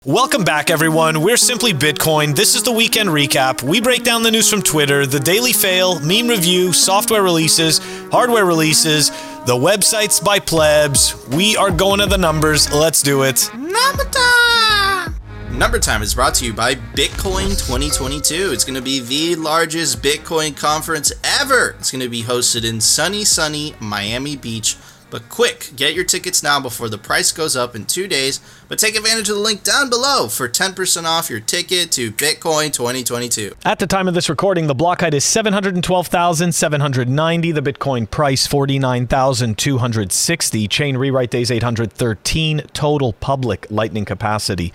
Welcome back, everyone. We're Simply Bitcoin. This is the weekend recap. We break down the news from Twitter, the daily fail, meme review, software releases, hardware releases, the websites by plebs. We are going to the numbers. Let's do it. Number time! Number Time is brought to you by Bitcoin 2022. It's going to be the largest Bitcoin conference ever. It's going to be hosted in sunny Miami Beach. But quick, get your tickets now before the price goes up in 2 days. But take advantage of the link down below for 10% off your ticket to Bitcoin 2022. At the time of this recording, the block height is 712,790. The Bitcoin price, 49,260. Chain rewrite days, 813. Total public lightning capacity,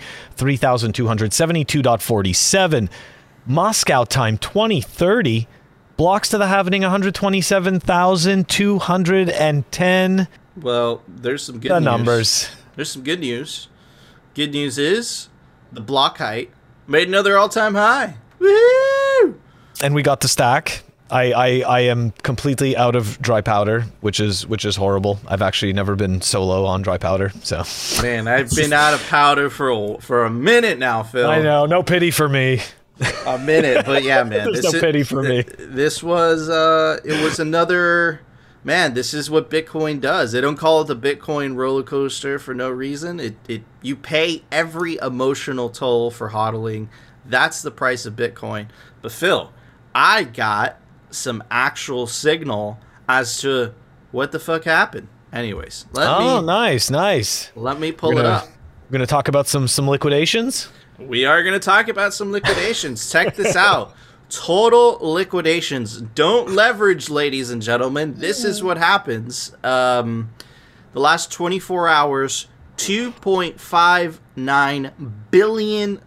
3,272.47. Moscow time, 2030. Blocks to the halvening, 127,210. Well, there's some good news. The numbers. There's some good news. Good news is the block height made another all-time high. Woo! And we got the stack. I am completely out of dry powder, which is horrible. I've actually never been so low on dry powder. So, man, I've been out of powder for a minute now, Phil. I know, no pity for me. A minute, but yeah, man. There's no pity for me. This was it was another, man, this is what Bitcoin does. They don't call it the Bitcoin roller coaster for no reason. You pay every emotional toll for hodling. That's the price of Bitcoin. But Phil, I got some actual signal as to what the fuck happened. Anyways, nice. Let me pull it up. We're gonna talk about some liquidations. We are going to talk about some liquidations. Check this out. Total liquidations. Don't leverage, ladies and gentlemen. This is what happens. The last 24 hours, $2.59 billion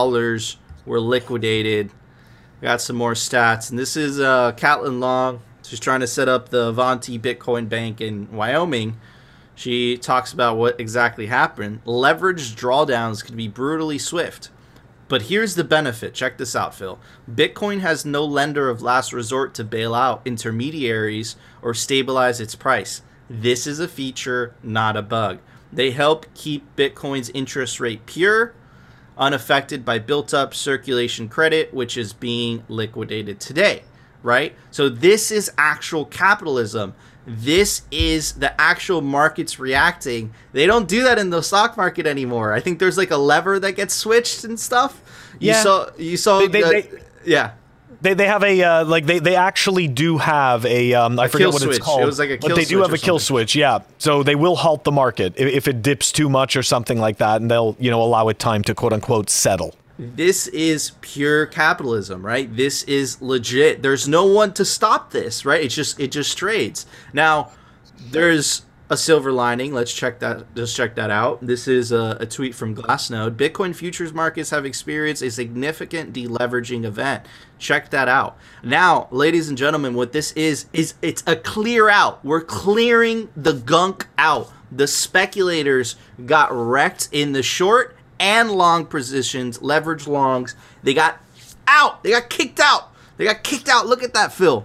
were liquidated. Got some more stats. And this is Caitlin Long. She's trying to set up the Avanti Bitcoin Bank in Wyoming. She talks about what exactly happened. Leveraged drawdowns can be brutally swift. But here's the benefit. Check this out, Phil. Bitcoin has no lender of last resort to bail out intermediaries or stabilize its price. This is a feature, not a bug. They help keep Bitcoin's interest rate pure, unaffected by built-up circulation credit, which is being liquidated today, right? So this is actual capitalism. This is the actual markets reacting. They don't do that in the stock market anymore. I think there's like a lever that gets switched and stuff. Yeah. You saw. Yeah. They have a they actually do have a I forget what it's called. It was like a kill switch. But they do have a kill switch, yeah. So they will halt the market if it dips too much or something like that, and they'll allow it time to quote unquote settle. This is pure capitalism, right? This is legit. There's no one to stop this, right? It just trades. Now, there's a silver lining. Let's check that out. This is a tweet from Glassnode. Bitcoin futures markets have experienced a significant deleveraging event. Check that out. Now, ladies and gentlemen, what this is it's a clear out. We're clearing the gunk out. The speculators got wrecked in the short and long positions, leverage longs. They got out. They got kicked out. Look at that, Phil.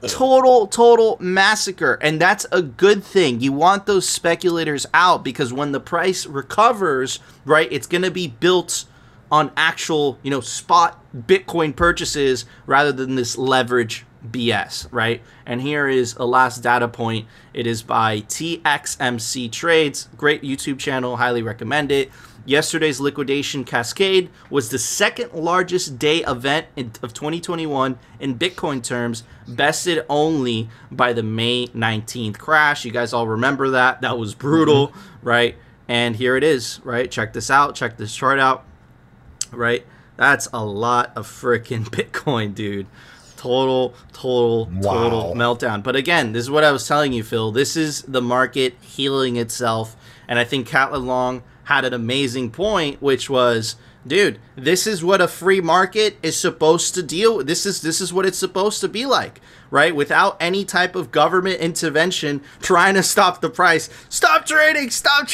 Total massacre. And that's a good thing. You want those speculators out because when the price recovers, right, it's going to be built on actual, spot Bitcoin purchases rather than this leverage BS, right? And here is a last data point. It is by TXMC Trades. Great YouTube channel. Highly recommend it. Yesterday's liquidation cascade was the second largest day event of 2021 in Bitcoin terms, bested only by the May 19th crash. You guys all remember that. That was brutal, right? And here it is, right? Check this out. Check this chart out, right? That's a lot of freaking Bitcoin, dude. Total meltdown. But again, this is what I was telling you, Phil. This is the market healing itself. And I think Caitlin Long had an amazing point, which was, dude, this is what a free market is supposed to deal with. This is what it's supposed to be like, right? Without any type of government intervention trying to stop the price. Stop trading,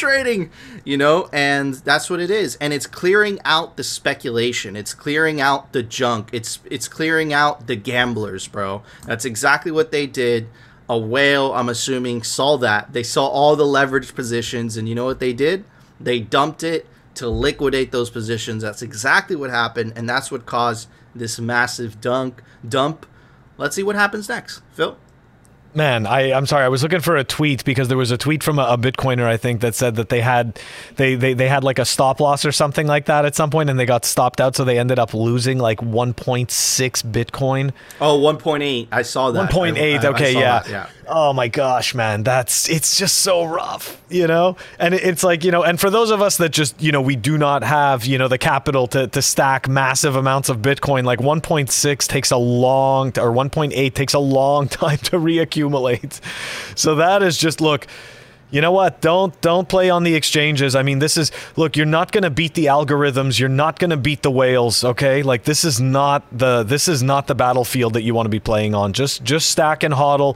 and that's what it is. And it's clearing out the speculation. It's clearing out the junk. It's clearing out the gamblers, bro. That's exactly what they did. A whale, I'm assuming, saw that. They saw all the leveraged positions, and you know what they did? They dumped it to liquidate those positions. That's exactly what happened, and that's what caused this massive dump. Let's see what happens next. Phil? Man, I'm sorry. I was looking for a tweet because there was a tweet from a Bitcoiner, I think, that said that they had like a stop loss or something like that at some point, and they got stopped out, so they ended up losing like 1.6 Bitcoin. Oh, 1.8. I saw that. 1.8. Okay, that, yeah. Oh my gosh, man, it's just so rough, you know? And it's like, you know, and for those of us that just, you know, we do not have, you know, the capital to stack massive amounts of Bitcoin, like 1.6 takes a long, or 1.8 takes a long time to reaccumulate. So that is just, look, you know what? Don't play on the exchanges. I mean, look, you're not going to beat the algorithms. You're not going to beat the whales, okay? Like this is not the battlefield that you want to be playing on. Just stack and hodl,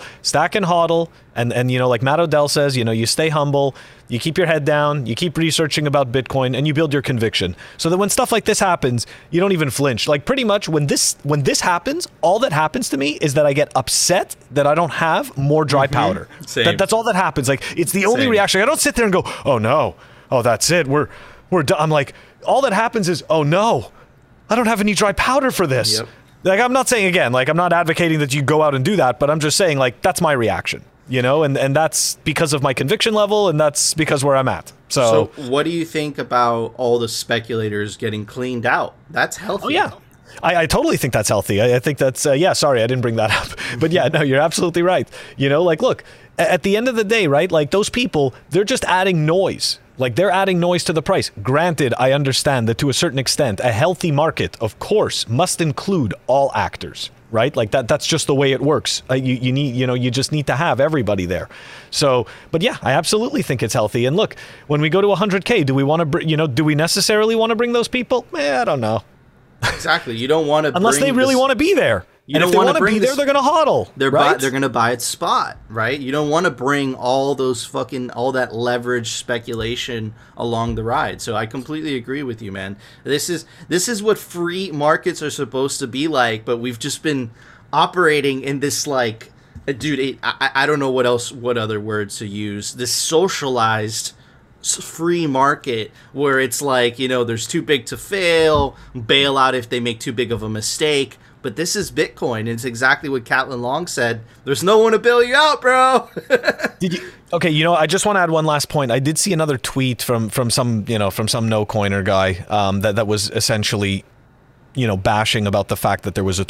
and you know, like Matt Odell says, you know, you stay humble, you keep your head down, you keep researching about Bitcoin, and you build your conviction. So that when stuff like this happens, you don't even flinch. Like pretty much when this happens, all that happens to me is that I get upset that I don't have more dry powder. Same. That's all that happens. Like it's the only reaction. I don't sit there and go, oh no, oh that's it, we're done. I'm like, all that happens is, oh no, I don't have any dry powder for this. Yep. Like I'm not saying, again, like I'm not advocating that you go out and do that, but I'm just saying, like, that's my reaction. You know, and that's because of my conviction level, and that's because where I'm at. So what do you think about all the speculators getting cleaned out? That's healthy. Oh, yeah. I totally think that's healthy. I think that's, yeah, sorry, I didn't bring that up. But yeah, no, you're absolutely right. You know, like, look, at the end of the day, right, like those people, they're just adding noise. Like they're adding noise to the price. Granted, I understand that to a certain extent, a healthy market, of course, must include all actors. Right? Like that's just the way it works. You need, you know, you just need to have everybody there. So, but yeah, I absolutely think it's healthy. And look, when we go to 100K, do we want to, you know, do we necessarily want to bring those people? I don't know. Exactly. You don't want to unless they really want to be there. And if they want to be there, they're going to hodl. They're right? They're going to buy at spot, right? You don't want to bring all that leverage speculation along the ride. So I completely agree with you, man. This is what free markets are supposed to be like, but we've just been operating in this like, dude, I don't know what other words to use. This socialized free market where it's like, you know, there's too big to fail, bail out if they make too big of a mistake. But this is Bitcoin, and it's exactly what Caitlin Long said. There's no one to bail you out, bro. Okay, you know, I just want to add one last point. I did see another tweet from some no coiner guy that was essentially, you know, bashing about the fact that there was a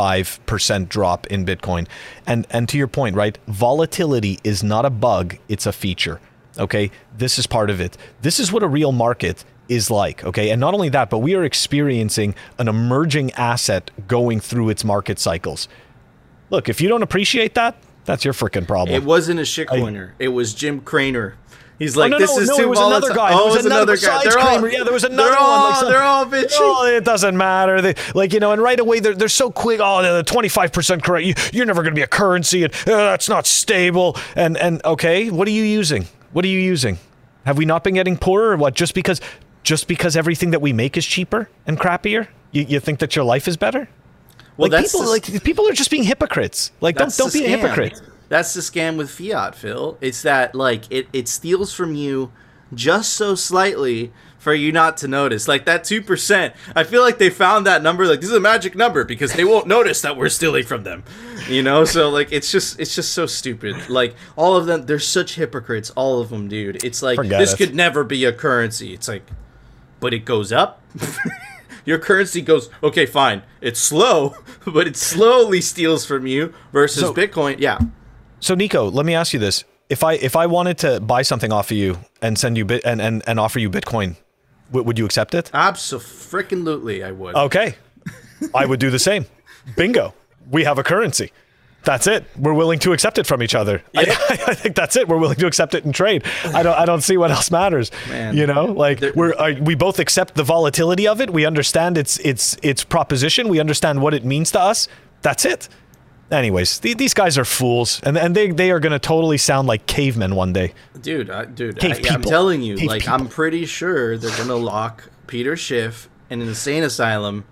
25% drop in Bitcoin. And to your point, right? Volatility is not a bug, it's a feature. Okay, this is part of it. This is what a real market is like, okay? And not only that, but we are experiencing an emerging asset going through its market cycles. Look, if you don't appreciate that, that's your freaking problem. It wasn't a shitcoiner. It was Jim Craner. He's like, this is too volatile. It was another guy. Oh, it was another guy. There was another one. They're all bitchy. Oh, it doesn't matter. Like, you know, and right away, they're so quick. Oh, the 25% correct. You're never going to be a currency. And that's not stable. And okay, what are you using? What are you using? Have we not been getting poorer or what? Just because everything that we make is cheaper and crappier, you think that your life is better? Well, like people are just being hypocrites. Like don't be a hypocrite. That's the scam with fiat, Phil. It's that like it steals from you just so slightly for you not to notice. Like that 2%. I feel like they found that number. Like this is a magic number because they won't notice that we're stealing from them. You know, so like it's just so stupid. Like all of them, they're such hypocrites. All of them, dude. It's like this could never be a currency. It's like, but it goes up. Your currency goes, okay, fine. It's slow, but it slowly steals from you versus Bitcoin. Yeah. So Nico, let me ask you this. If I wanted to buy something off of you and send you and offer you Bitcoin, would you accept it? Abso-freaking-lutely, I would. Okay. I would do the same. Bingo. We have a currency. That's it. We're willing to accept it from each other. Yeah. I think that's it. We're willing to accept it and trade. I don't see what else matters. Man. You know, like we both accept the volatility of it. We understand its proposition. We understand what it means to us. That's it. Anyways, these guys are fools, and they are going to totally sound like cavemen one day. Dude, I'm telling you, I'm pretty sure they're going to lock Peter Schiff in an insane asylum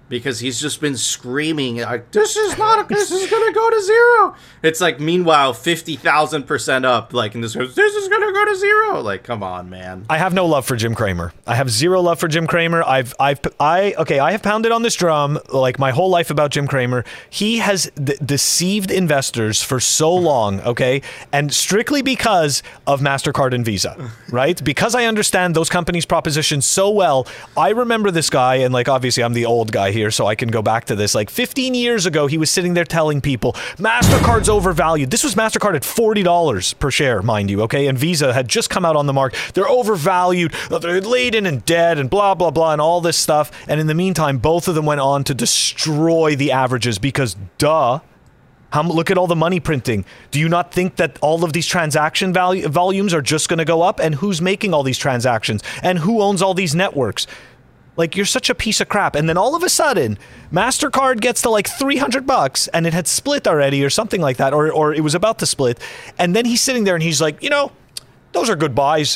because he's just been screaming like, this is gonna go to zero. It's like, meanwhile, 50,000% up, like, and this is gonna go to zero. Like, come on, man. I have no love for Jim Cramer. I have zero love for Jim Cramer. I have pounded on this drum like my whole life about Jim Cramer. He has deceived investors for so long, okay? And strictly because of MasterCard and Visa, right? Because I understand those companies' propositions so well. I remember this guy, and like, obviously I'm the old guy here, so I can go back to this. Like 15 years ago, he was sitting there telling people MasterCard's overvalued. This was MasterCard at $40 per share, mind you, okay? And Visa had just come out on the market. They're overvalued, they're laden in debt, and blah, blah, blah, and all this stuff. And in the meantime, both of them went on to destroy the averages because, duh, look at all the money printing. Do you not think that all of these transaction volumes are just going to go up? And who's making all these transactions? And who owns all these networks? Like, you're such a piece of crap. And then all of a sudden, MasterCard gets to like $300 and it had split already or something like that, or it was about to split. And then he's sitting there and he's like, those are good buys.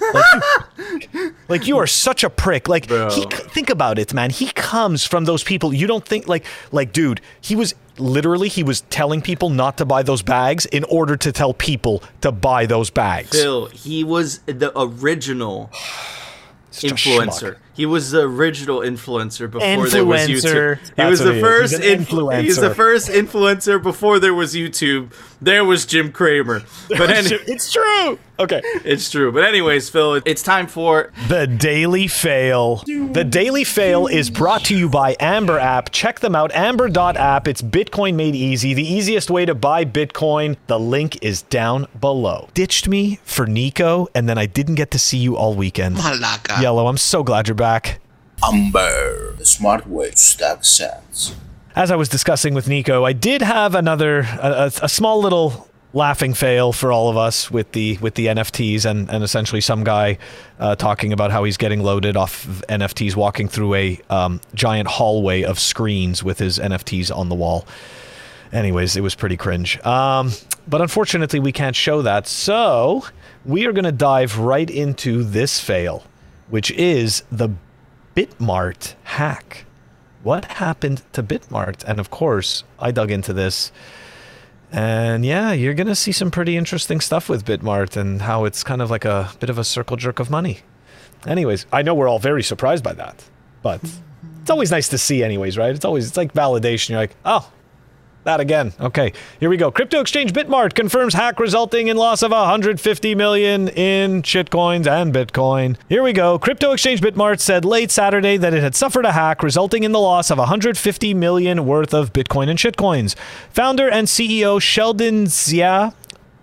Like you are such a prick. Like, think about it, man. He comes from those people. You don't think like, dude, he was telling people not to buy those bags in order to tell people to buy those bags. Phil, he was the original influencer. He was the original influencer before there was YouTube. He was the first influencer. He's the first influencer before there was YouTube. There was Jim Cramer. But it's true. Okay. It's true. But anyways, Phil, it's time for The Daily Fail. The Daily Fail is brought to you by Amber App. Check them out, amber.app. It's Bitcoin made easy. The easiest way to buy Bitcoin. The link is down below. Ditched me for Nico, and then I didn't get to see you all weekend. Malaka. Yellow, I'm so glad you're back. Amber, the smart way to stack sats. As I was discussing with Nico, I did have a small little laughing fail for all of us with the NFTs and essentially some guy talking about how he's getting loaded off of NFTs, walking through a giant hallway of screens with his NFTs on the wall. Anyways, it was pretty cringe. But unfortunately, we can't show that. So we are going to dive right into this fail, which is the Bitmart hack. What happened to Bitmart? And of course, I dug into this. And yeah, you're going to see some pretty interesting stuff with Bitmart and how it's kind of like a bit of a circle jerk of money. Anyways, I know we're all very surprised by that, but it's always nice to see anyways, right? It's like validation. You're like, oh, that again. Okay, here we go. Crypto exchange Bitmart confirms hack resulting in loss of 150 million in shitcoins and Bitcoin. Here we go. Crypto exchange Bitmart said late Saturday that it had suffered a hack resulting in the loss of 150 million worth of Bitcoin and shitcoins. Founder and CEO Sheldon Sia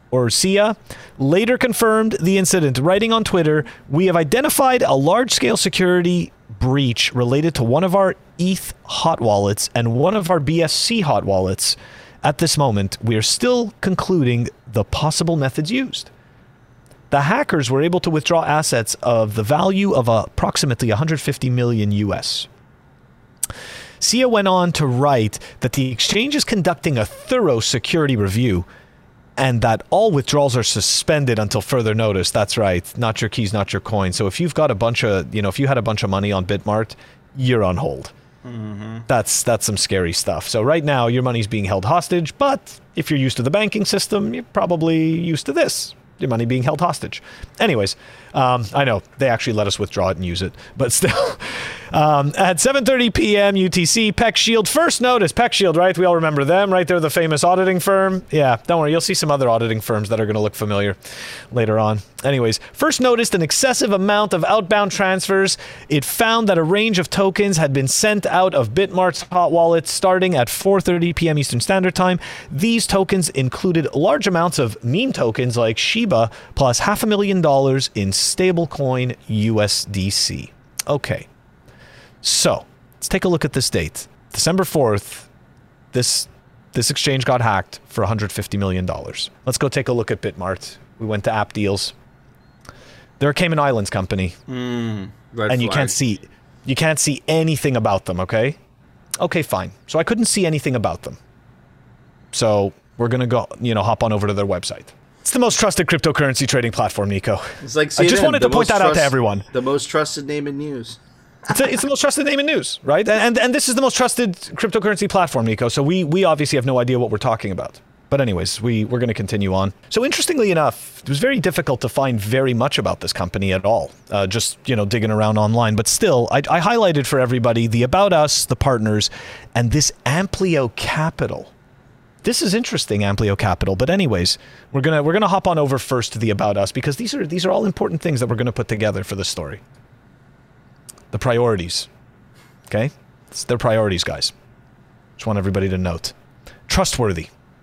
later confirmed the incident, writing on Twitter, "We have identified a large-scale security breach related to one of our ETH hot wallets and one of our BSC hot wallets. At this moment, we are still concluding the possible methods used." The hackers were able to withdraw assets of the value of approximately 150 million US. Sia went on to write that the exchange is conducting a thorough security review and that all withdrawals are suspended until further notice. That's right. Not your keys, not your coin. So if you've got a bunch of, if you had a bunch of money on Bitmart, you're on hold. Mm-hmm. That's some scary stuff. So right now, your money's being held hostage, but if you're used to the banking system, you're probably used to this. Your money being held hostage. Anyways, I know they actually let us withdraw it and use it, but still. At 7:30 p.m. UTC, PeckShield first notice. PeckShield, right? We all remember them, right? They're the famous auditing firm. Yeah, don't worry. You'll see some other auditing firms that are going to look familiar later on. Anyways, first noticed an excessive amount of outbound transfers. It found that a range of tokens had been sent out of Bitmart's hot wallet starting at 4:30 p.m. Eastern Standard Time. These tokens included large amounts of meme tokens like Shiba plus $500,000 in stablecoin USDC. Okay. So, let's take a look at this date. December 4th, this exchange got hacked for $150 million. Let's go take a look at Bitmart. We went to App Deals. They're a Cayman Islands company. And you can't see anything about them, okay? Okay, fine. So I couldn't see anything about them. So we're going to go, hop on over to their website. It's the most trusted cryptocurrency trading platform, Nico. It's like CNN, I just wanted to point that out to everyone. The most trusted name in news. It's the most trusted name in news, right? And this is the most trusted cryptocurrency platform, Nico. So we obviously have no idea what we're talking about. But anyways, we're going to continue on. So interestingly enough, it was very difficult to find very much about this company at all. Just, digging around online. But still, I highlighted for everybody the About Us, the partners, and this Amplio Capital. This is interesting, Amplio Capital. But anyways, we're gonna hop on over first to the About Us, because these are all important things that we're going to put together for this story. The priorities. Okay? It's their priorities, guys. Just want everybody to note. Trustworthy.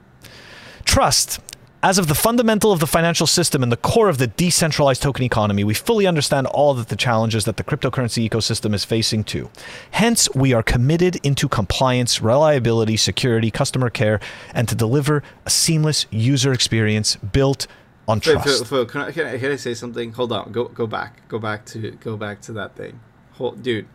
Trust. As of the fundamental of the financial system and the core of the decentralized token economy, we fully understand all of the challenges that the cryptocurrency ecosystem is facing too. Hence, we are committed into compliance, reliability, security, customer care, and to deliver a seamless user experience built on trust. Phil, can I say something? Hold on. Go back to that thing. Dude.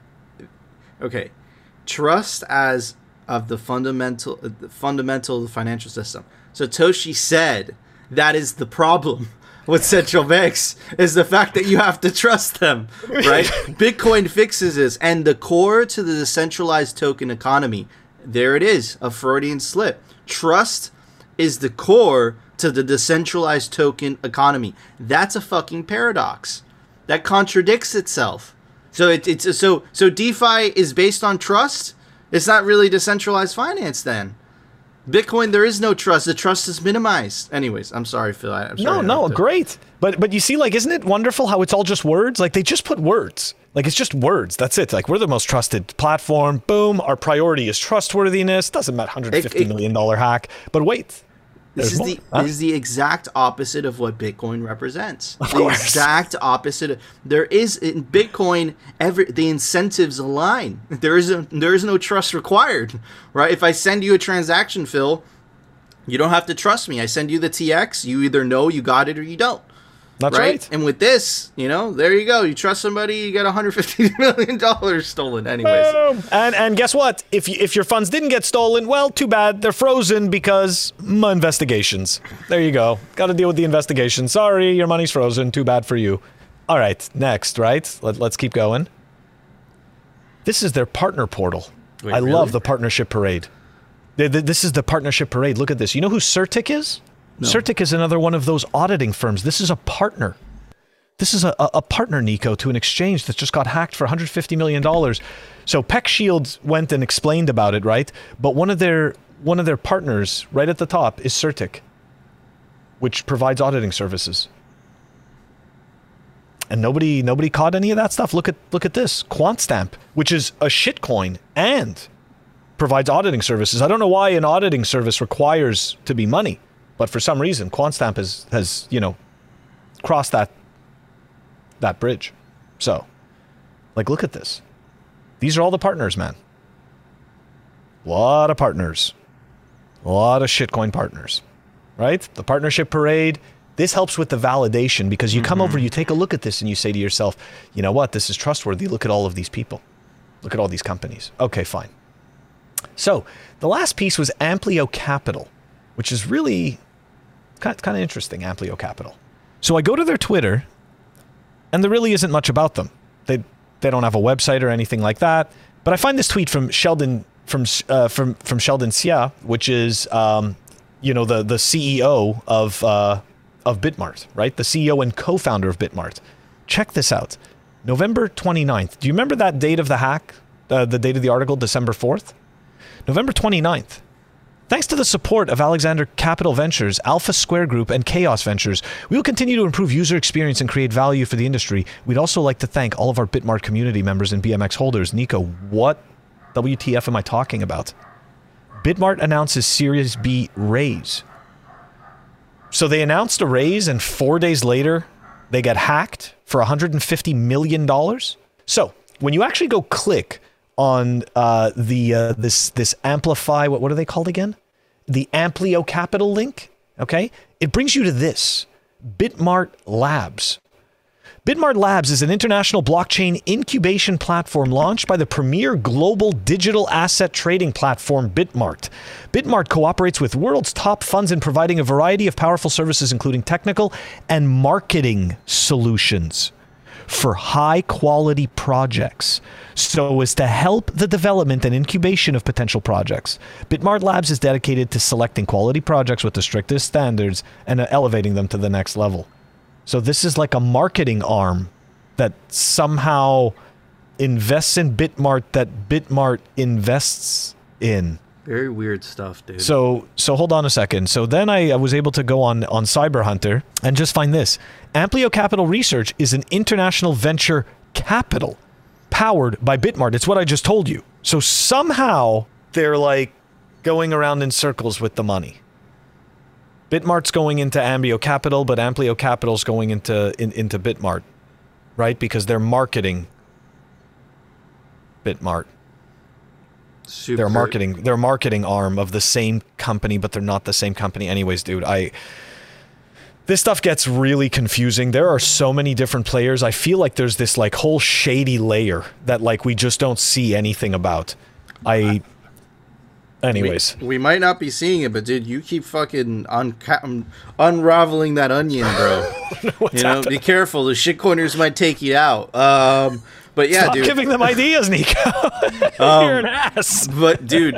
Okay. Trust as of the fundamental of the financial system. Satoshi said that is the problem with central banks, is the fact that you have to trust them, right? Bitcoin fixes this, and the core to the decentralized token economy, there it is, a Freudian slip. Trust is the core to the decentralized token economy. That's a fucking paradox. That contradicts itself. So so DeFi is based on trust? It's not really decentralized finance then. Bitcoin, there is no trust. The trust is minimized. Anyways, I'm sorry, Phil. Great. But you see, isn't it wonderful how it's all just words? They just put words. It's just words. That's it. We're the most trusted platform. Boom. Our priority is trustworthiness. Doesn't matter, $150 million hack. But wait. This is the exact opposite of what Bitcoin represents. The exact opposite. There is in Bitcoin, the incentives align. There is no trust required, right? If I send you a transaction, Phil, you don't have to trust me. I send you the TX. You either know you got it or you don't. That's right. And with this, there you go. You trust somebody, you get $150 million stolen. Anyways. Boom. And guess what? If your funds didn't get stolen, well, too bad. They're frozen because my investigations. There you go. Got to deal with the investigation. Sorry, your money's frozen. Too bad for you. All right, next, right? Let's keep going. This is their partner portal. Wait, I really? love the partnership parade. This is the partnership parade. Look at this. You know who Certic is? No. Certic is another one of those auditing firms. This is a partner. This is a partner, Nico, to an exchange that just got hacked for $150 million. So PeckShield went and explained about it, right? But one of their partners, right at the top, is Certic, which provides auditing services. And nobody caught any of that stuff. Look at this. QuantStamp, which is a shitcoin and provides auditing services. I don't know why an auditing service requires to be money. But for some reason, QuantStamp has crossed that bridge. So, look at this. These are all the partners, man. A lot of partners. A lot of shitcoin partners. Right? The partnership parade. This helps with the validation because you come over, you take a look at this, and you say to yourself, you know what? This is trustworthy. Look at all of these people. Look at all these companies. Okay, fine. So, the last piece was Amplio Capital, which is really kind of interesting, Amplio Capital. So I go to their Twitter, and there really isn't much about them. They don't have a website or anything like that. But I find this tweet from Sheldon from Sheldon Xia, which is the CEO of Bitmart, right? The CEO and co-founder of Bitmart. Check this out. November 29th. Do you remember that date of the hack? The date of the article, December 4th? November 29th. Thanks to the support of Alexander Capital Ventures, Alpha Square Group, and Chaos Ventures, we will continue to improve user experience and create value for the industry. We'd also like to thank all of our Bitmart community members and BMX holders. Nico, what WTF am I talking about? Bitmart announces Series B raise. So they announced a raise, and 4 days later, they get hacked for $150 million? So when you actually go click on this Amplify, what are they called again? The Amplio Capital link, okay? It brings you to this, Bitmart Labs. Bitmart Labs is an international blockchain incubation platform launched by the premier global digital asset trading platform, Bitmart. Bitmart cooperates with world's top funds in providing a variety of powerful services, including technical and marketing solutions. for high-quality projects so as to help the development and incubation of potential projects. Bitmart Labs is dedicated to selecting quality projects with the strictest standards and elevating them to the next level. So this is like a marketing arm that somehow invests in Bitmart that Bitmart invests in. Very weird stuff, dude. So hold on a second. So then I was able to go on Cyber Hunter and just find this. Amplio Capital Research is an international venture capital powered by Bitmart. It's what I just told you. So somehow they're like going around in circles with the money. Bitmart's going into Amplio Capital, but Amplio Capital's going into Bitmart, right? Because they're marketing Bitmart. Super. Their marketing arm of the same company, but they're not the same company. Anyways, dude, this stuff gets really confusing. There are so many different players. I feel like there's this like whole shady layer that like we just don't see anything about. Anyways. We might not be seeing it, but dude, you keep fucking unraveling that onion, bro. Be careful. The shitcoiners might take you out. But yeah, Stop dude. giving them ideas, Nico. You're an ass. But dude,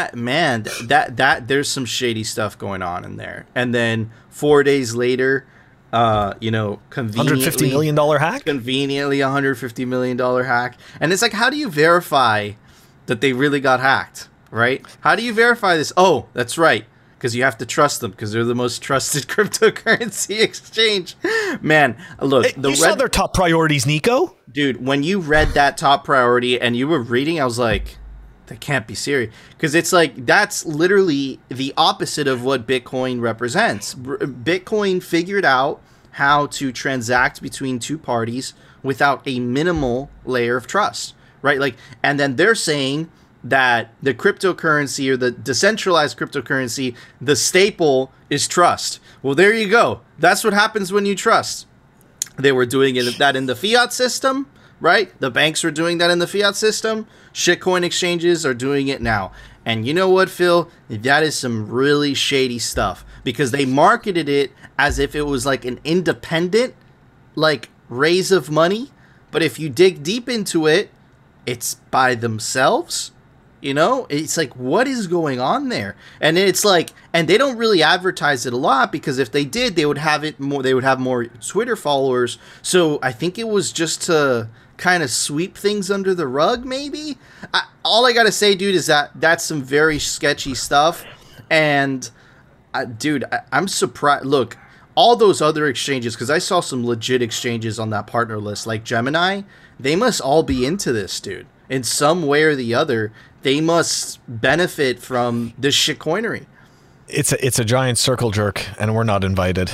that there's some shady stuff going on in there. And then 4 days later, conveniently $150 million hack? Conveniently $150 million hack. And it's like, how do you verify that they really got hacked, right? How do you verify this? Oh, that's right. Because you have to trust them, because they're the most trusted cryptocurrency exchange. Man, look. You saw their top priorities, Nico. Dude, when you read that top priority and you were reading, I was like, that can't be serious. Because it's like, that's literally the opposite of what Bitcoin represents. Bitcoin figured out how to transact between two parties without a minimal layer of trust, right? Like, and then they're saying that the cryptocurrency or the decentralized cryptocurrency, the staple is trust. Well, there you go. That's what happens when you trust. They were doing that in the fiat system, right? The banks were doing that in the fiat system. Shitcoin exchanges are doing it now. And you know what, Phil? That is some really shady stuff, because they marketed it as if it was like an independent, like, raise of money. But if you dig deep into it, it's by themselves. It's like, what is going on there? And it's like, and they don't really advertise it a lot, because if they did, they would have it more. They would have more Twitter followers. So I think it was just to kind of sweep things under the rug, maybe. All I gotta say, dude, is that that's some very sketchy stuff. And dude, I'm surprised. Look, all those other exchanges, because I saw some legit exchanges on that partner list, like Gemini. They must all be into this, dude, in some way or the other. They must benefit from this shitcoinery. It's a giant circle jerk, and we're not invited.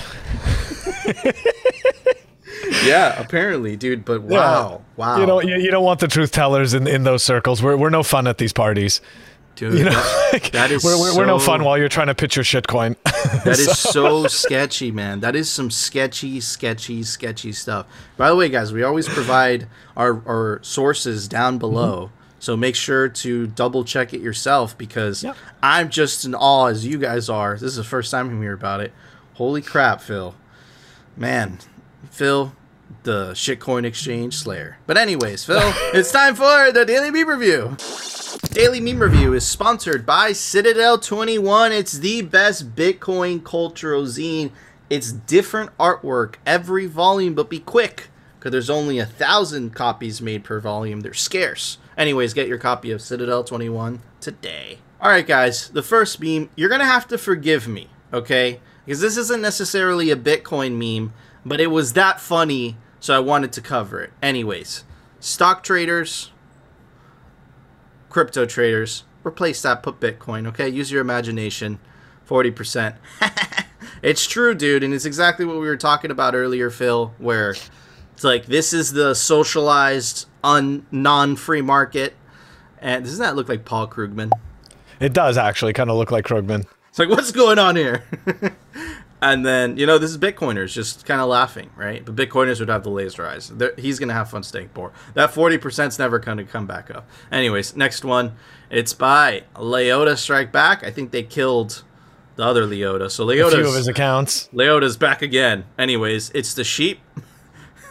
Yeah, apparently, dude. But wow. You don't want the truth tellers in those circles. We're no fun at these parties, dude. That is we're no fun while you're trying to pitch your shitcoin. That is so sketchy, man. That is some sketchy stuff. By the way, guys, we always provide our sources down below. Mm-hmm. So make sure to double check it yourself, because I'm just in awe as you guys are. This is the first time I'm hearing about it. Holy crap, Phil. Man, Phil, the shitcoin exchange slayer. But anyways, Phil, it's time for the Daily Meme Review. Daily Meme Review is sponsored by Citadel 21. It's the best Bitcoin cultural zine. It's different artwork every volume, but be quick, because there's only 1,000 copies made per volume. They're scarce. Anyways, get your copy of Citadel 21 today. Alright guys, the first meme, you're going to have to forgive me, okay? Because this isn't necessarily a Bitcoin meme, but it was that funny, so I wanted to cover it. Anyways, stock traders, crypto traders, replace that, put Bitcoin, okay? Use your imagination. 40%. It's true, dude, and it's exactly what we were talking about earlier, Phil, where it's like, this is the socialized, non-free market. And doesn't that look like Paul Krugman? It does actually kind of look like Krugman. It's like, what's going on here? And then, this is Bitcoiners just kind of laughing, right? But Bitcoiners would have the laser eyes. He's going to have fun staying poor. That 40%'s never going to come back up. Anyways, next one. It's by Leota Strike Back. I think they killed the other Leota. So Leota's, a few of his accounts. Leota's back again. Anyways, it's the sheep.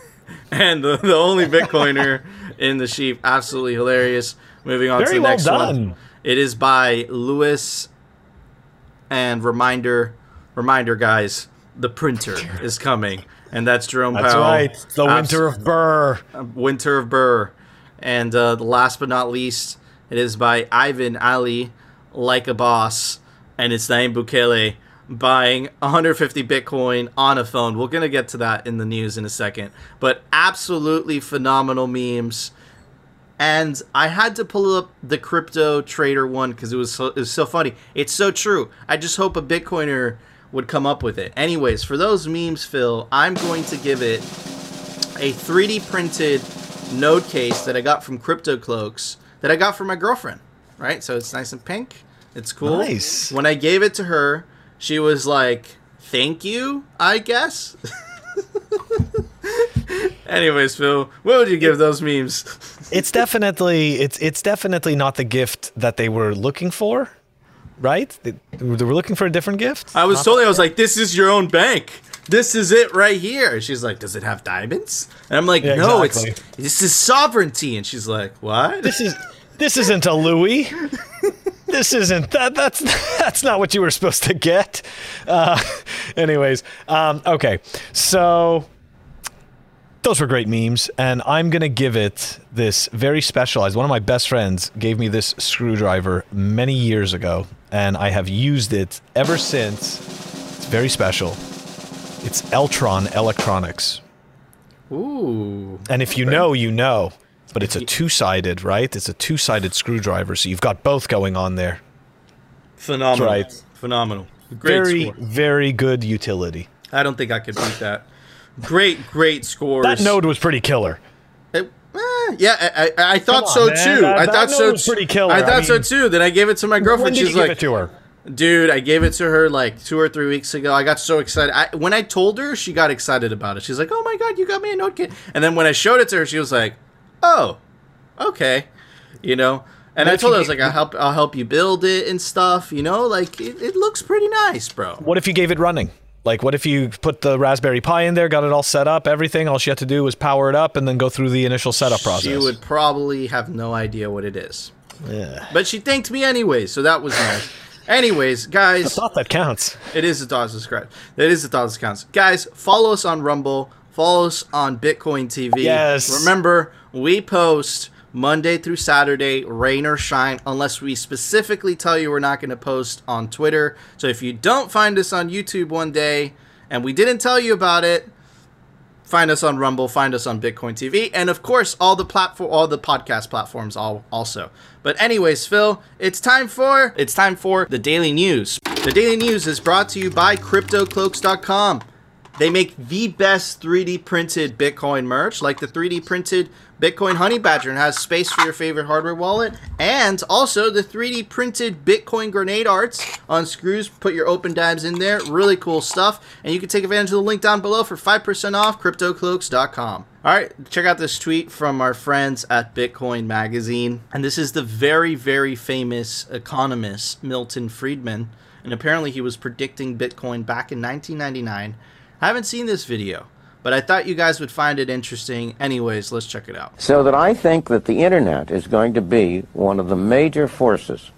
And the only Bitcoiner in the sheep. Absolutely hilarious. Moving on to the next one. It is by Lewis. And reminder, guys, the printer is coming. And that's Jerome Powell. That's right. The Winter of Burr. Winter of Burr. And the last but not least, it is by Ivan Ali, like a boss. And it's Nayib Bukele buying 150 Bitcoin on a phone. We're going to get to that in the news in a second. But absolutely phenomenal memes. And I had to pull up the Crypto Trader one because it was so funny. It's so true. I just hope a Bitcoiner would come up with it. Anyways, for those memes, Phil, I'm going to give it a 3D printed node case that I got from Crypto Cloaks that I got for my girlfriend. Right? So it's nice and pink. It's cool. Nice. When I gave it to her, she was like, "Thank you, I guess." Anyways, Phil, what would you give those memes? It's definitely not the gift that they were looking for, right? They were looking for a different gift. I was like, "This is your own bank. This is it right here." She's like, "Does it have diamonds?" And I'm like, Yeah, "No, exactly. this is sovereignty." And she's like, "What?" This isn't a Louis. This isn't that's not what you were supposed to get. Anyways, okay, so those were great memes, and I'm gonna give it this very specialized. One of my best friends gave me this screwdriver many years ago, and I have used it ever since. It's very special. It's Eltron Electronics. Ooh. And if you know, you know. But it's a two-sided, right? It's a two-sided screwdriver, so you've got both going on there. Phenomenal. That's right. Phenomenal. Great score. Very good utility. I don't think I could beat that. Great scores. That node was pretty killer. Yeah, I thought so man. too. That I thought node so. was pretty killer. I thought I so mean, too. Then I gave it to my girlfriend. When did She's you give like, it to her? "Dude, I gave it to her like 2 or 3 weeks ago. I got so excited. When I told her, she got excited about it. She's like, "Oh my god, you got me a node kit!" And then when I showed it to her, she was like, "Oh, okay," you know. And I told her, I was like, I'll help you build it and stuff. You know, like it looks pretty nice, bro. What if you gave it running? Like, what if you put the Raspberry Pi in there, got it all set up, everything? All she had to do was power it up and then go through the initial setup process. She would probably have no idea what it is. Yeah. But she thanked me anyway, so that was nice. Anyways, guys. It's a thought that counts. It is a thought that counts. It is a thought that counts. Guys, follow us on Rumble. Follow us on Bitcoin TV. Yes. Remember, we post Monday through Saturday, rain or shine, unless we specifically tell you we're not going to post on Twitter. So if you don't find us on YouTube one day and we didn't tell you about it, find us on Rumble, find us on Bitcoin TV, and of course all the podcast platforms also. But anyways, Phil, it's time for the Daily News. The Daily News is brought to you by CryptoCloaks.com. They make the best 3D printed Bitcoin merch, like the 3D printed Bitcoin Honey Badger, and has space for your favorite hardware wallet, and also the 3D printed Bitcoin grenade arts on screws. Put your open dabs in there. Really cool stuff. And you can take advantage of the link down below for 5% off, CryptoCloaks.com. All right, check out this tweet from our friends at Bitcoin Magazine. And this is the very, very famous economist, Milton Friedman. And apparently he was predicting Bitcoin back in 1999. I haven't seen this video, but I thought you guys would find it interesting. Anyways, let's check it out. So that I think that the internet is going to be one of the major forces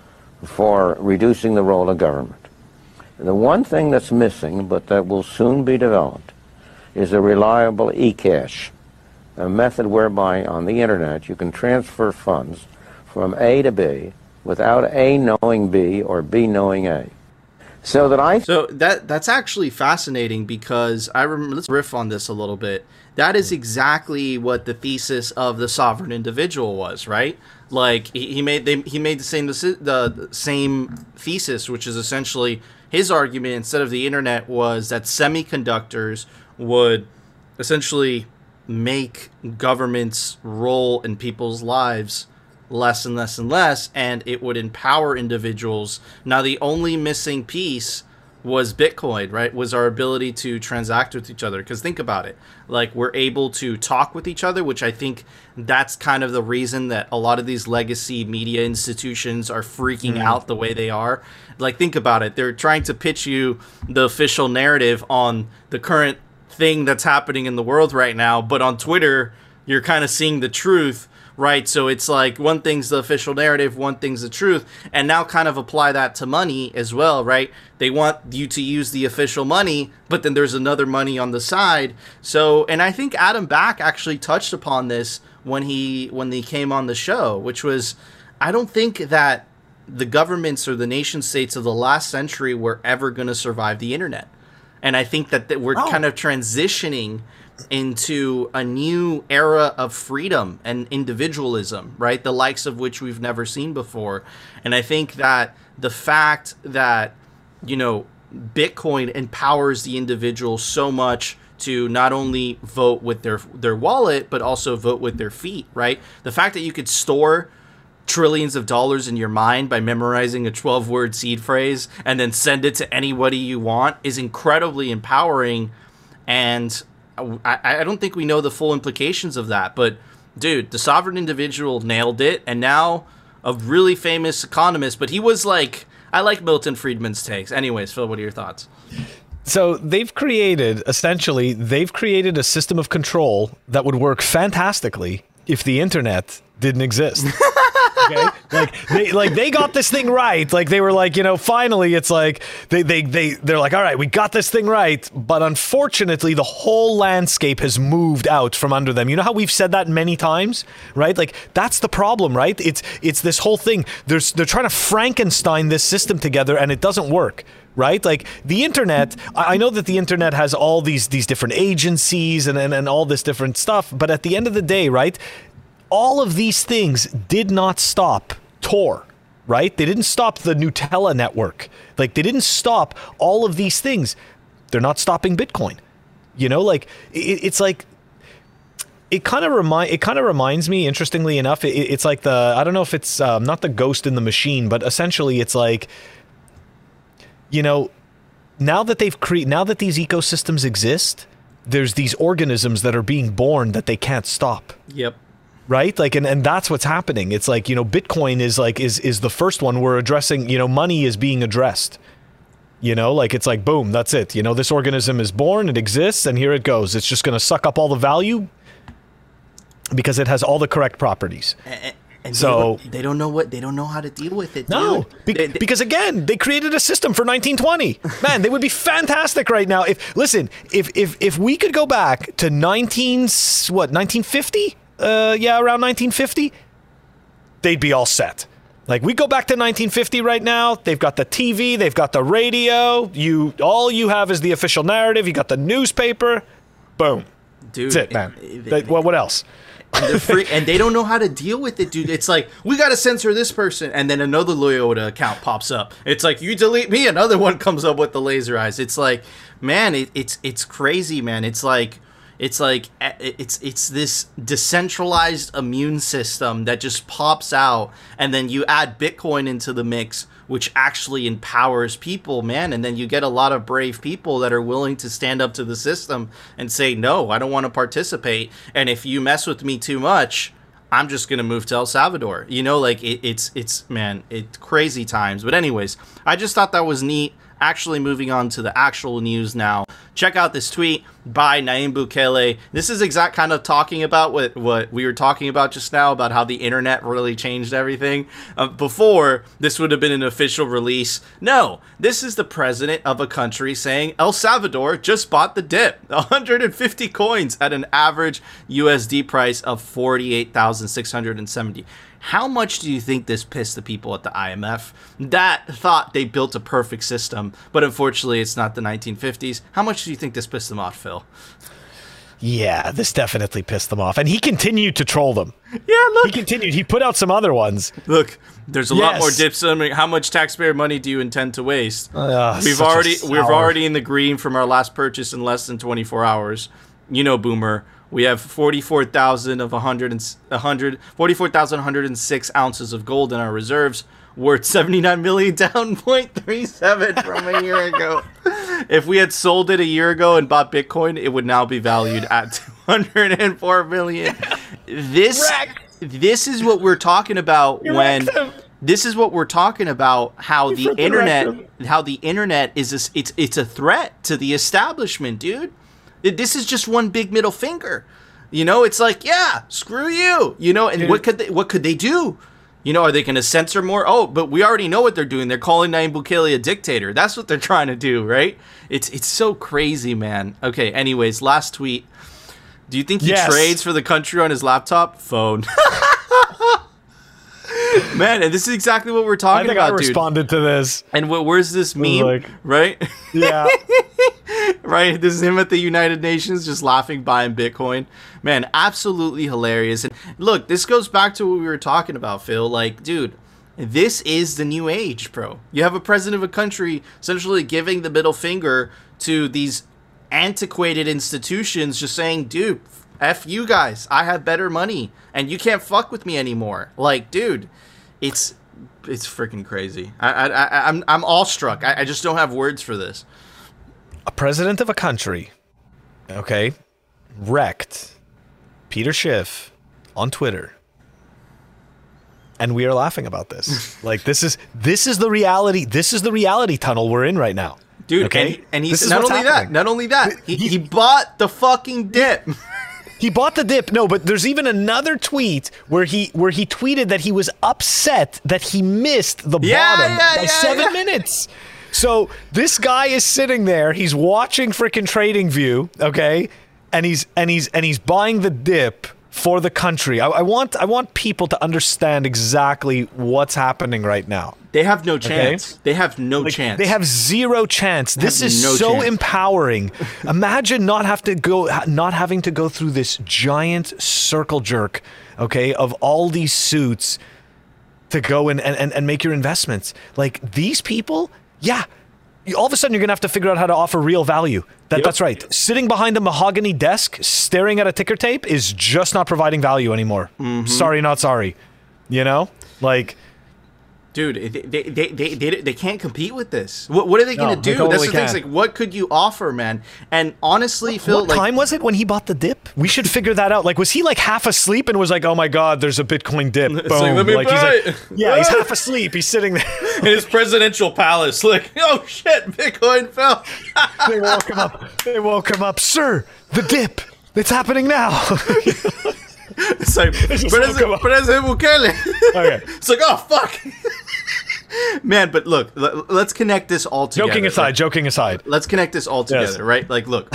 for reducing the role of government. The one thing that's missing, but that will soon be developed, is a reliable e-cash, a method whereby on the internet you can transfer funds from A to B without A knowing B or B knowing A. So that's actually fascinating, because I remember, let's riff on this a little bit. That is exactly what the thesis of the sovereign individual was, right? Like he made the same thesis, which is essentially his argument. Instead of the internet, was that semiconductors would essentially make government's role in people's lives less and less and less, and it would empower individuals. Now, the only missing piece was Bitcoin, right? Was our ability to transact with each other. Because think about it. Like, we're able to talk with each other, which I think that's kind of the reason that a lot of these legacy media institutions are freaking out the way they are. Like, think about it. They're trying to pitch you the official narrative on the current thing that's happening in the world right now. But on Twitter, you're kind of seeing the truth, right? So it's like one thing's the official narrative, one thing's the truth, and now kind of apply that to money as well, right? They want you to use the official money, but then there's another money on the side. So, and I think Adam Back actually touched upon this when he came on the show, which was, I don't think that the governments or the nation states of the last century were ever going to survive the internet. And I think that we're kind of transitioning into a new era of freedom and individualism, right? The likes of which we've never seen before. And I think that the fact that, you know, Bitcoin empowers the individual so much to not only vote with their wallet, but also vote with their feet, right? The fact that you could store trillions of dollars in your mind by memorizing a 12-word seed phrase and then send it to anybody you want is incredibly empowering. And I don't think we know the full implications of that. But, dude, the sovereign individual nailed it. And now a really famous economist, but he was like, I like Milton Friedman's takes. Anyways, Phil, what are your thoughts? So they've created a system of control that would work fantastically if the internet didn't exist. Okay, they got this thing right. Like, they were like, you know, finally, it's like they're like, all right, we got this thing right. But unfortunately, the whole landscape has moved out from under them. You know how we've said that many times, right? Like, that's the problem, right? It's this whole thing. They're trying to Frankenstein this system together, and it doesn't work. Right? Like, the internet, I know that the internet has all these different agencies and all this different stuff, but at the end of the day, right, all of these things did not stop Tor, right? They didn't stop the Nutella network. Like, they didn't stop all of these things. They're not stopping Bitcoin. You know, like, it's like, it kind of reminds me, interestingly enough, it's like I don't know if it's not the Ghost in the Machine, but essentially it's like, you know, now that these ecosystems exist, there's these organisms that are being born that they can't stop. Yep. Right? Like, and that's what's happening. It's like, you know, Bitcoin is the first one we're addressing. You know, money is being addressed. You know, like, it's like, boom, that's it. You know, this organism is born, it exists, and here it goes. It's just going to suck up all the value because it has all the correct properties. And so they don't know how to deal with it. No, because again, they created a system for 1920. Man, they would be fantastic right now. If we could go back to 1950? Around 1950, they'd be all set. Like, we go back to 1950 right now. They've got the TV, they've got the radio. All you have is the official narrative. You got the newspaper. Boom. Dude, that's it, man. What else? And they're free, and they don't know how to deal with it, dude. It's like, we got to censor this person, and then another Leota account pops up. It's like, you delete me, another one comes up with the laser eyes. It's like, man, it's crazy, man. It's this decentralized immune system that just pops out, and then you add Bitcoin into the mix, which actually empowers people, man. And then you get a lot of brave people that are willing to stand up to the system and say, no, I don't want to participate. And if you mess with me too much, I'm just going to move to El Salvador. You know, like, it's crazy times. But anyways, I just thought that was neat. Actually, moving on to the actual news now. Check out this tweet by Nayib Bukele. This is exact kind of talking about what we were talking about just now, about how the internet really changed everything. Before, this would have been an official release. No, this is the president of a country saying El Salvador just bought the dip. 150 coins at an average USD price of 48,670. How much do you think this pissed the people at the IMF that thought they built a perfect system, but unfortunately it's not the 1950s? How much do you think this pissed them off, Phil? Yeah, this definitely pissed them off. And he continued to troll them. Yeah, look. He continued. He put out some other ones. Look, there's a lot more dips. I mean, how much taxpayer money do you intend to waste? We're already in the green from our last purchase in less than 24 hours. You know, Boomer. We have 44,106 ounces of gold in our reserves, worth 79 million, down 0.37 from a year ago. If we had sold it a year ago and bought Bitcoin, it would now be valued at 204 million. This is what we're talking about This is what we're talking about. How the internet is it's a threat to the establishment, dude. This is just one big middle finger. You know, it's like, yeah, screw you. You know, and what could they do? You know, are they going to censor more? Oh, but we already know what they're doing. They're calling Nayib Bukele a dictator. That's what they're trying to do, right? It's so crazy, man. Okay, anyways, last tweet. Do you think he trades for the country on his laptop? Phone. Man, and this is exactly what we're talking about, dude. I responded to this. And where's this meme, right? Yeah. Right? This is him at the United Nations just laughing, buying Bitcoin. Man, absolutely hilarious. And look, this goes back to what we were talking about, Phil. Like, dude, this is the new age, bro. You have a president of a country essentially giving the middle finger to these antiquated institutions, just saying, dude, F you guys. I have better money, and you can't fuck with me anymore. Like, dude, it's freaking crazy. I'm awestruck. I just don't have words for this. A president of a country, okay, wrecked Peter Schiff on Twitter, and we are laughing about this. Like, this is the reality. This is the reality tunnel we're in right now, dude. Okay, and he's not only that. He bought the fucking dip. He bought the dip. No, but there's even another tweet where he tweeted that he was upset that he missed the bottom by 7 minutes. So this guy is sitting there. He's watching freaking TradingView, okay, and he's buying the dip for the country. I want people to understand exactly what's happening right now. They have no chance. Okay? They have no chance. They have zero chance. This is so empowering. Imagine not having to go through this giant circle jerk, okay, of all these suits to go and make your investments. Like, these people, yeah. All of a sudden, you're going to have to figure out how to offer real value. That's right. Sitting behind a mahogany desk, staring at a ticker tape is just not providing value anymore. Mm-hmm. Sorry, not sorry. You know? Like... Dude, they can't compete with this. What are they going to do? Totally That's the thing. Like, what could you offer, man? And honestly, Phil, what time was it when he bought the dip? We should figure that out. Like, was he like half asleep and was like, "Oh my God, there's a Bitcoin dip"? Boom. Like, let me buy it. He's half asleep. He's sitting there in his presidential palace, like, "Oh shit, Bitcoin fell." They woke him up, sir. The dip. It's happening now. It's like President Bukele. Okay. It's like, oh fuck. Man, but look, let's connect this all together. Joking aside. Let's connect this all together, right? Like, look,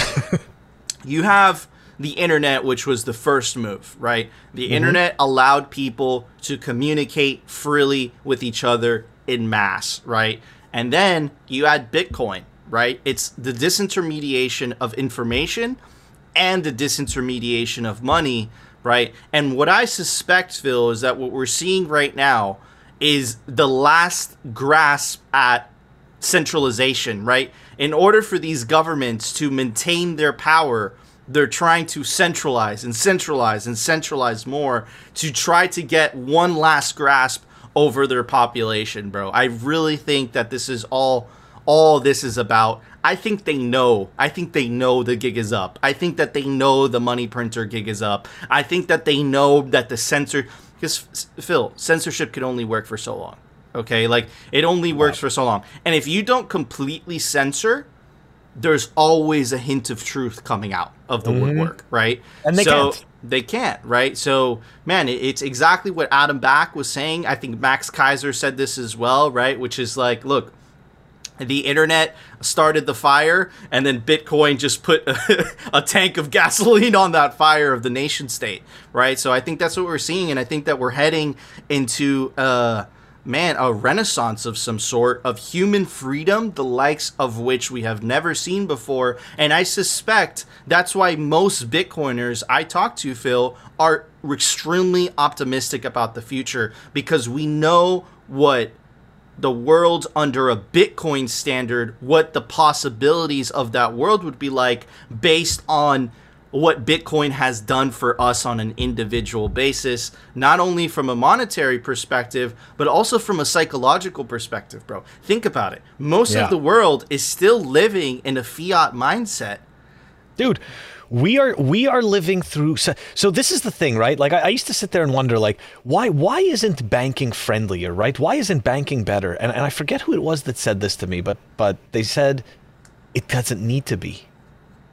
you have the internet, which was the first move, right? The internet allowed people to communicate freely with each other in mass, right? And then you add Bitcoin, right? It's the disintermediation of information and the disintermediation of money, right? And what I suspect, Phil, is that what we're seeing right now is the last grasp at centralization, right? In order for these governments to maintain their power, they're trying to centralize and centralize and centralize more to try to get one last grasp over their population, bro. I really think that this is all this is about. I think they know the gig is up. I think that they know the money printer gig is up. I think that they know that because, Phil, censorship can only work for so long, okay? Like, it only works for so long. And if you don't completely censor, there's always a hint of truth coming out of the woodwork, right? And they can't, right? So, man, it's exactly what Adam Back was saying. I think Max Kaiser said this as well, right? Which is like, look, the internet started the fire, and then Bitcoin just put a tank of gasoline on that fire of the nation state, right? So I think that's what we're seeing, and I think that we're heading into a renaissance of some sort of human freedom, the likes of which we have never seen before. And I suspect that's why most Bitcoiners I talk to, Phil, are extremely optimistic about the future, because we know what the world under a Bitcoin standard, what the possibilities of that world would be like based on what Bitcoin has done for us on an individual basis, not only from a monetary perspective, but also from a psychological perspective, bro. Think about it. Most of the world is still living in a fiat mindset. Dude, we are living through. So this is the thing, right? Like, I used to sit there and wonder, like, why isn't banking friendlier, right? Why isn't banking better? And I forget who it was that said this to me, but they said it doesn't need to be.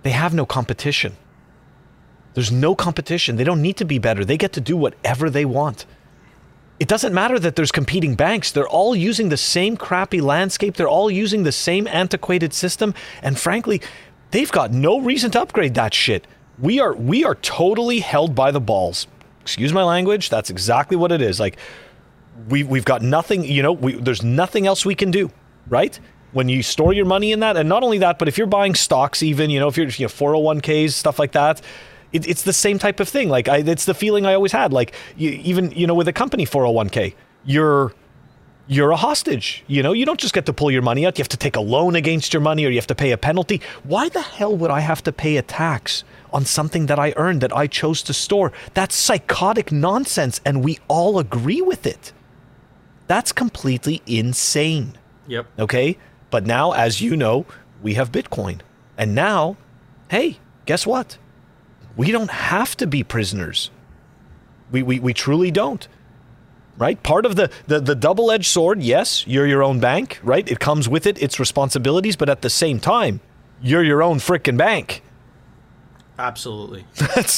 They have no competition. There's no competition. They don't need to be better. They get to do whatever they want. It doesn't matter that there's competing banks. They're all using the same crappy landscape. They're all using the same antiquated system. And frankly, they've got no reason to upgrade that shit. We are totally held by the balls. Excuse my language. That's exactly what it is. Like, we've got nothing, there's nothing else we can do, right? When you store your money in that, and not only that, but if you're buying stocks even, if you're 401ks, stuff like that, it's the same type of thing. Like, it's the feeling I always had. Like, even with a company 401k, you're a hostage. You don't just get to pull your money out. You have to take a loan against your money, or you have to pay a penalty. Why the hell would I have to pay a tax on something that I earned, that I chose to store? That's psychotic nonsense, and we all agree with it. That's completely insane. Yep. Okay? But now, as you know, we have Bitcoin. And now, hey, guess what? We don't have to be prisoners. We truly don't. Right? Part of the double-edged sword, yes, you're your own bank, right? It comes with its responsibilities, but at the same time, you're your own frickin' bank. Absolutely. That's,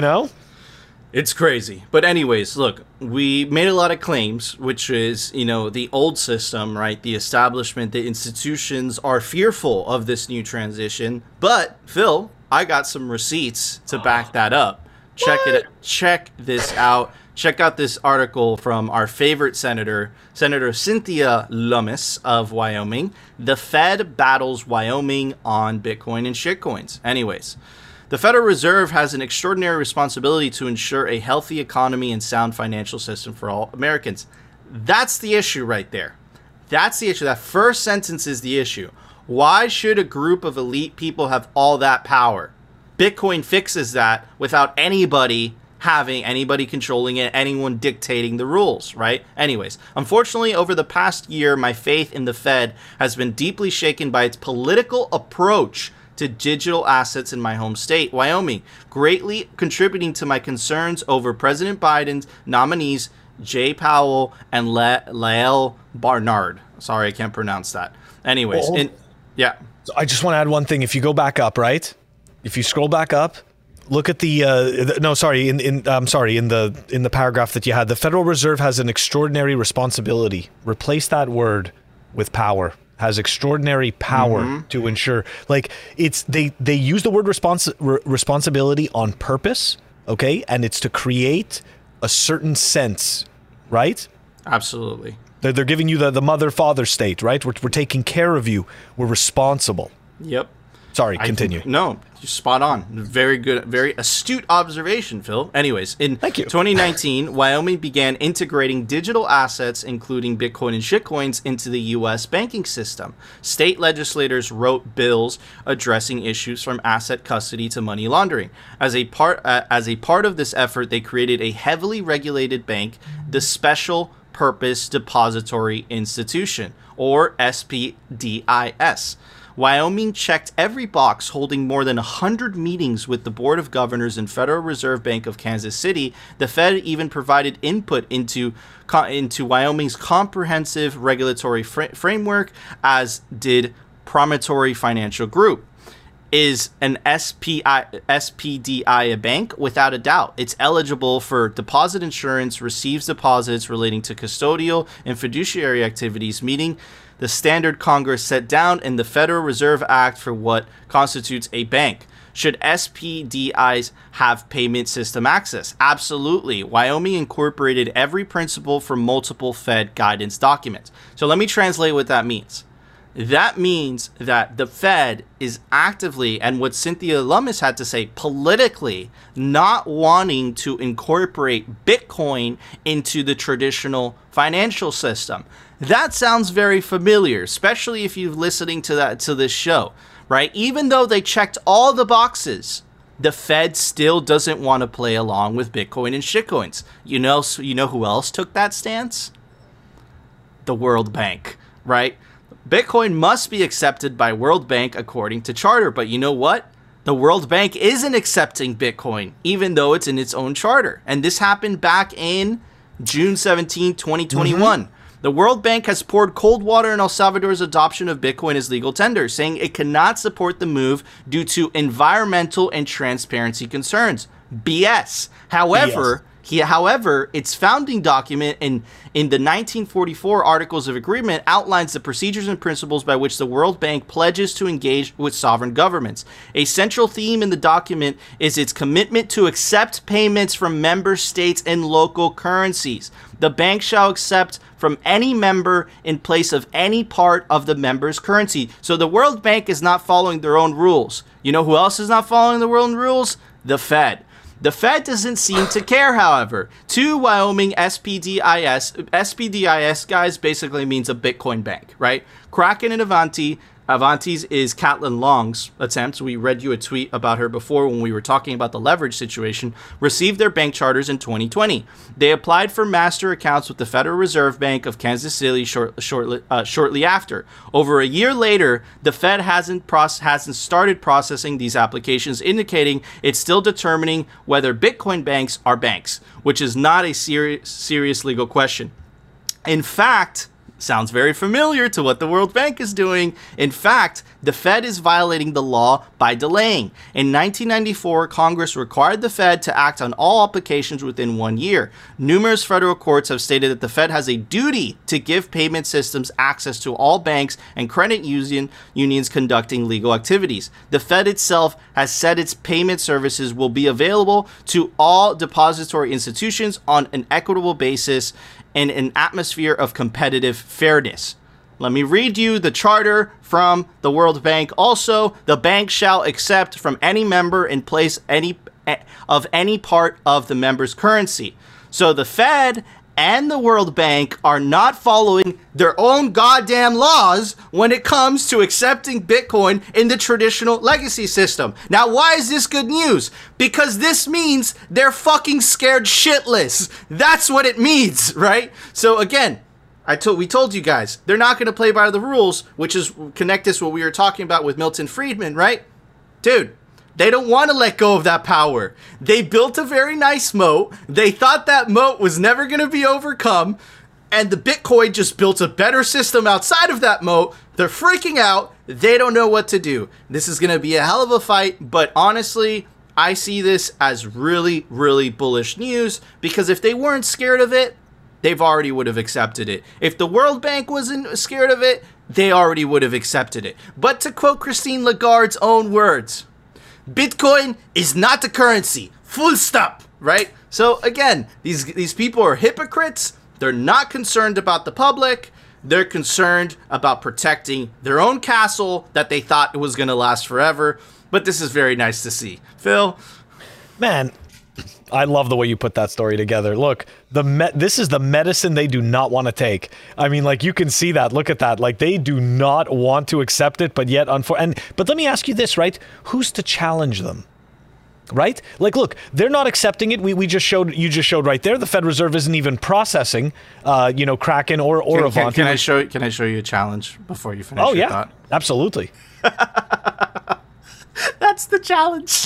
It's crazy. But anyways, look, we made a lot of claims, which is, the old system, right? The establishment, the institutions are fearful of this new transition. But, Phil, I got some receipts to back that up. Check this out. Check out this article from our favorite Senator Cynthia Lummis of Wyoming. The Fed battles Wyoming on Bitcoin and shitcoins. Anyways, the Federal Reserve has an extraordinary responsibility to ensure a healthy economy and sound financial system for all Americans. That's the issue right there. That's the issue. That first sentence is the issue. Why should a group of elite people have all that power? Bitcoin fixes that without anybody controlling it, anyone dictating the rules, right? Anyways, unfortunately, over the past year, my faith in the Fed has been deeply shaken by its political approach to digital assets in my home state, Wyoming, greatly contributing to my concerns over President Biden's nominees, Jay Powell and Lael Barnard. Sorry, I can't pronounce that. Anyways, So I just want to add one thing. If you go back up, right? If you scroll back up, look at in the paragraph that you had. The Federal Reserve has an extraordinary responsibility. Replace that word with power. Has extraordinary power to ensure. Like, they use the word responsibility on purpose, okay? And it's to create a certain sense, right? Absolutely. They're giving you the mother-father state, right? We're taking care of you. We're responsible. Yep. Sorry, continue. No, you're spot on. Very good, very astute observation, Phil. Anyways, in Thank you. 2019, Wyoming began integrating digital assets, including Bitcoin and shitcoins, into the U.S. banking system. State legislators wrote bills addressing issues from asset custody to money laundering. As a part of this effort, they created a heavily regulated bank, the Special Purpose Depository Institution, or SPDIS. Wyoming checked every box, holding more than 100 meetings with the Board of Governors and Federal Reserve Bank of Kansas City. The Fed even provided input into Wyoming's comprehensive regulatory framework, as did Promontory Financial Group. Is an SPDI a bank? Without a doubt. It's eligible for deposit insurance, receives deposits relating to custodial and fiduciary activities, meeting the standard Congress set down in the Federal Reserve Act for what constitutes a bank. Should SPDIs have payment system access? Absolutely. Wyoming incorporated every principle from multiple Fed guidance documents. So let me translate what that means. That means that the Fed is actively, and what Cynthia Lummis had to say, politically not wanting to incorporate Bitcoin into the traditional financial system. That sounds very familiar, especially if you're listening to this show, right? Even though they checked all the boxes, the Fed still doesn't want to play along with Bitcoin and shitcoins. You know who else took that stance? The World Bank, right? Bitcoin must be accepted by World Bank according to charter, but you know what? The World Bank isn't accepting Bitcoin, even though it's in its own charter. And this happened back in June 17, 2021. The World Bank has poured cold water on El Salvador's adoption of Bitcoin as legal tender, saying it cannot support the move due to environmental and transparency concerns. BS. However, its founding document in the 1944 Articles of Agreement outlines the procedures and principles by which the World Bank pledges to engage with sovereign governments. A central theme in the document is its commitment to accept payments from member states in local currencies. The bank shall accept from any member in place of any part of the member's currency. So the World Bank is not following their own rules. You know who else is not following the world rules? The Fed. The Fed doesn't seem to care, however. Two Wyoming SPDIS guys basically means a Bitcoin bank, right? Kraken and Avanti's is Caitlin Long's attempt. We read you a tweet about her before when we were talking about the leverage situation. Received their bank charters in 2020. They applied for master accounts with the Federal Reserve Bank of Kansas City shortly after. Over a year later, the Fed hasn't started processing these applications, indicating it's still determining whether Bitcoin banks are banks, which is not a serious legal question. In fact, sounds very familiar to what the World Bank is doing. In fact, the Fed is violating the law by delaying. In 1994, Congress required the Fed to act on all applications within 1 year. Numerous federal courts have stated that the Fed has a duty to give payment systems access to all banks and credit unions conducting legal activities. The Fed itself has said its payment services will be available to all depository institutions on an equitable basis in an atmosphere of competitive fairness. Let me read you the charter from the World Bank. Also, the bank shall accept from any member in place of any part of the member's currency. So the Fed and the World Bank are not following their own goddamn laws when it comes to accepting Bitcoin in the traditional legacy system. Now, why is this good news? Because this means they're fucking scared shitless. That's what it means, right? So again, we told you guys, they're not going to play by the rules, which is connect this what we were talking about with Milton Friedman, right? Dude, they don't want to let go of that power. They built a very nice moat. They thought that moat was never going to be overcome. And the Bitcoin just built a better system outside of that moat. They're freaking out. They don't know what to do. This is going to be a hell of a fight. But honestly, I see this as really, really bullish news. Because if they weren't scared of it, they've already would have accepted it. If the World Bank wasn't scared of it, they already would have accepted it. But to quote Christine Lagarde's own words, Bitcoin is not a currency. Full stop. Right? So again, these people are hypocrites. They're not concerned about the public. They're concerned about protecting their own castle that they thought was going to last forever. But this is very nice to see. Phil? Man, I love the way you put that story together. Look, this is the medicine they do not want to take. I mean, like, you can see that. Look at that. Like, they do not want to accept it, but yet, but let me ask you this, right? Who's to challenge them? Right? Like, look, they're not accepting it. You just showed right there. The Fed Reserve isn't even processing, Kraken or Avanti. Can I show you a challenge before you finish? Oh, your yeah, thought? absolutely. That's the challenge.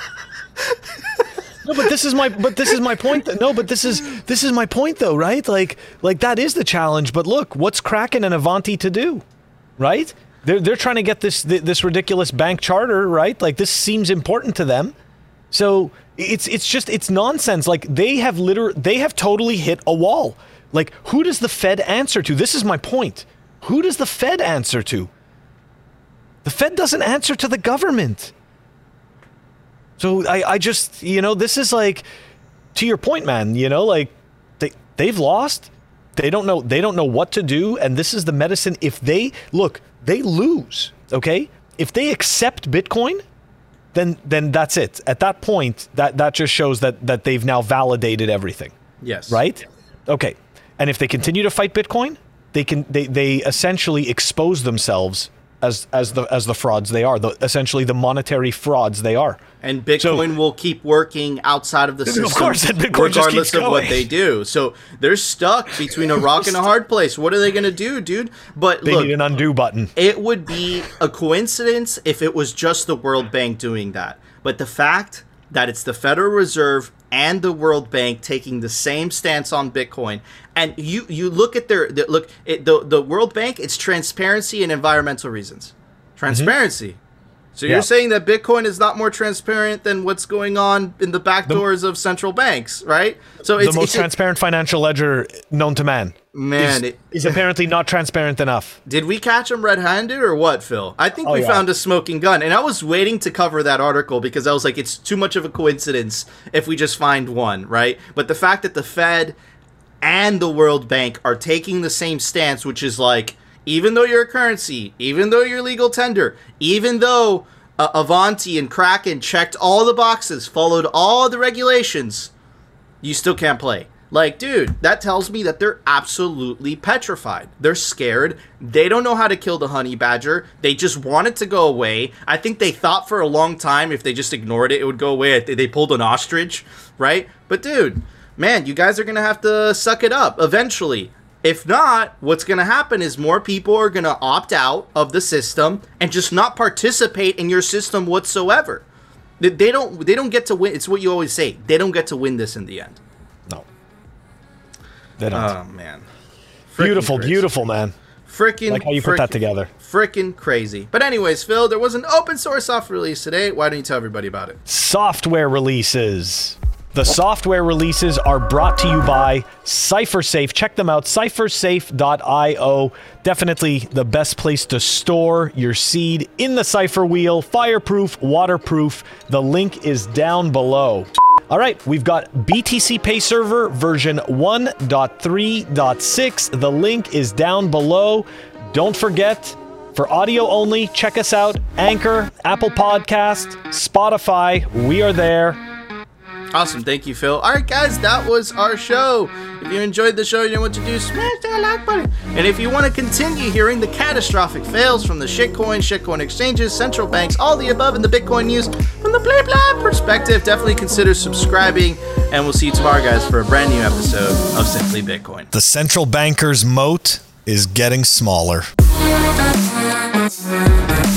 No, but this is my point. No, but this is my point, though, right? Like that is the challenge. But look, what's Kraken and Avanti to do, right? They're trying to get this ridiculous bank charter, right? Like, this seems important to them. So it's nonsense. Like, they have totally hit a wall. Like, who does the Fed answer to? This is my point. Who does the Fed answer to? The Fed doesn't answer to the government. So I just, this is like, to your point, man, like, they've lost. They don't know what to do. And this is the medicine. If they lose, okay? If they accept Bitcoin, then that's it. At that point, that just shows that they've now validated everything. Yes. Right? Okay. And if they continue to fight Bitcoin, they essentially expose themselves as the frauds they are, essentially the monetary frauds they are. And Bitcoin will keep working outside of the system, of course, and Bitcoin regardless just keeps of what going. they do. So they're stuck between a rock and a hard place. What are they going to do, dude? But they look, need an undo button. It would be a coincidence if it was just the World Bank doing that. But the fact that it's the Federal Reserve and the World Bank taking the same stance on Bitcoin. And you look at the World Bank, it's transparency and environmental reasons. Transparency. So you're saying that Bitcoin is not more transparent than what's going on in the back doors of central banks, right? So it's the most transparent financial ledger known to man. Is apparently not transparent enough. Did we catch him red-handed or what, Phil? I think we found a smoking gun. And I was waiting to cover that article because I was like, it's too much of a coincidence if we just find one, right? But the fact that the Fed and the World Bank are taking the same stance, which is like, even though you're a currency, even though you're legal tender, even though Avanti and Kraken checked all the boxes, followed all the regulations, you still can't play. Like, dude, that tells me that they're absolutely petrified. They're scared. They don't know how to kill the honey badger. They just want it to go away. I think they thought for a long time if they just ignored it, it would go away. They pulled an ostrich, right? But, dude, man, you guys are going to have to suck it up eventually. If not, what's going to happen is more people are going to opt out of the system and just not participate in your system whatsoever. They don't get to win. It's what you always say. They don't get to win this in the end. No. They don't. Oh, man. Beautiful, man. Frickin' like how you put that together. Frickin' crazy. But anyways, Phil, there was an open source software release today. Why don't you tell everybody about it? Software releases. The software releases are brought to you by CipherSafe. Check them out, cyphersafe.io. Definitely the best place to store your seed in the cipher wheel. Fireproof, waterproof. The link is down below. All right, we've got BTC Pay Server version 1.3.6. The link is down below. Don't forget, for audio only, check us out. Anchor, Apple Podcast, Spotify. We are there. Awesome. Thank you, Phil. All right, guys, that was our show. If you enjoyed the show, you know what to do. Smash that like button. And if you want to continue hearing the catastrophic fails from the shitcoin exchanges, central banks, all the above, and the Bitcoin news from the blah blah perspective, definitely consider subscribing. And we'll see you tomorrow, guys, for a brand new episode of Simply Bitcoin. The central banker's moat is getting smaller.